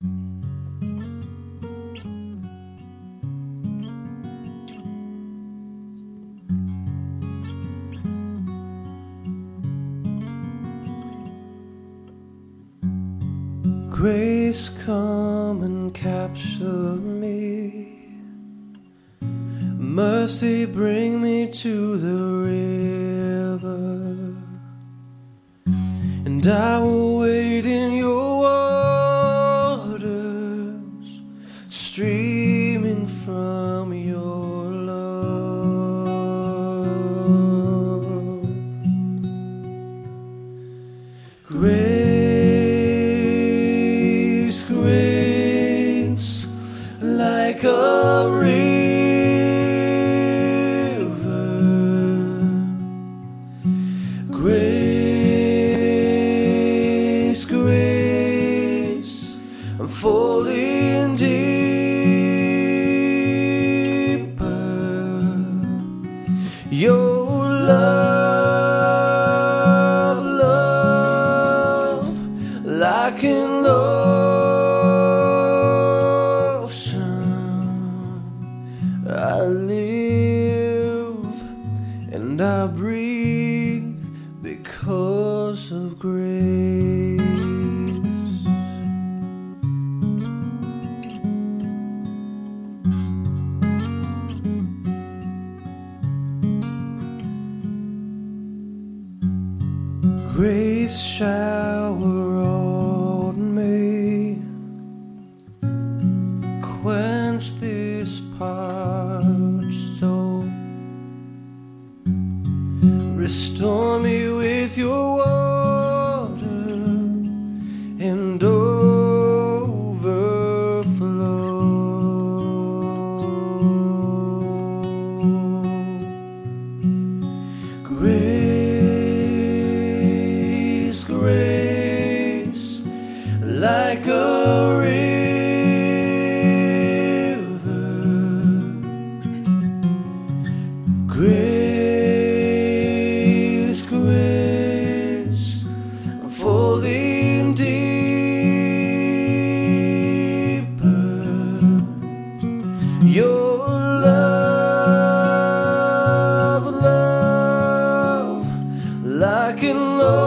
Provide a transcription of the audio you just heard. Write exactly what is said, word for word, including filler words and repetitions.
Grace, come and capture me. Mercy, bring me to the river, and I will wait in your waters, streaming from your love. Grace, grace, like a river, grace, grace, I'm falling deeper. Your love, love, like an ocean, I live and I breathe because of grace. Grace shower on me, quench this parched soul, restore me with your water and overflow. Grace, grace, like a river, grace, grace, I'm falling deeper. Your love, love, like an